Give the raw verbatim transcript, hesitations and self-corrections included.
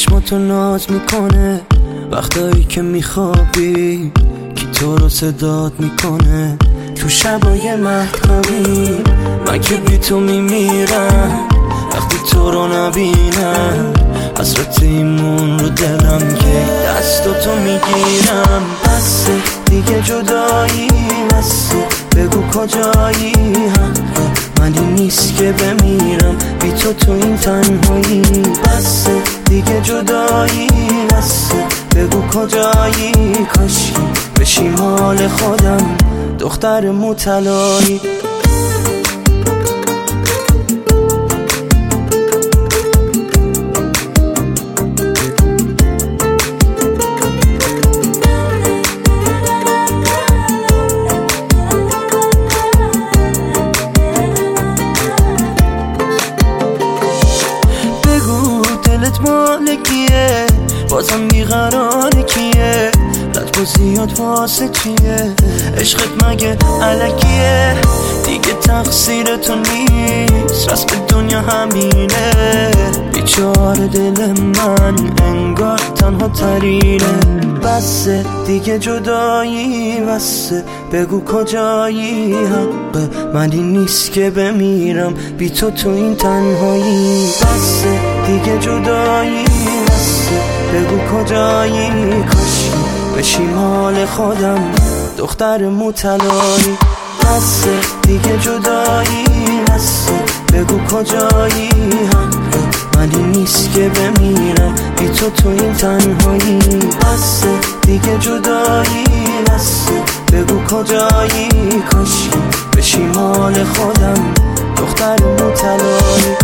چشماتو ناز میکنه وقتایی که میخوابی، کی تو رو صدات میکنه تو شبای مهتابی. من که بی تو میمیرم وقتی تو رو نبینم، حسرت ایمون رو دلم که دستاتو میگیرم. بسه دیگه جدایی، بسه بگو کجایی، حق منی نیست که بمیرم بی تو تو این تنهایی. بسه دیگه جدایی، بسه بگو کجایی، کاشکی بشی مال خودم دختر موطلایی. مال کیه بازم بیقرار کیه، لطف زیاد واسه چیه، عشقت مگه علکیه، دیگه تقصیر تو نیست، راست به دنیا همینه، بیچاره دل من انگار تنها ترینه. بسه دیگه جدایی، بسه بگو کجایی، حق منی نیست که بمیرم بی تو تو این تنهایی. بسه دیگه جدایی، بسه بگو کجایی، کاشکی بشی مال خودم دختر موطلایی. بسه دیگه جدایی، بسه بگو کجایی، حق منی نیست که بمیرم بی تو تو این تنهایی. بسه دیگه جدایی، بسه بگو کجایی، کاشکی بشی مال خودم دختر موطلایی.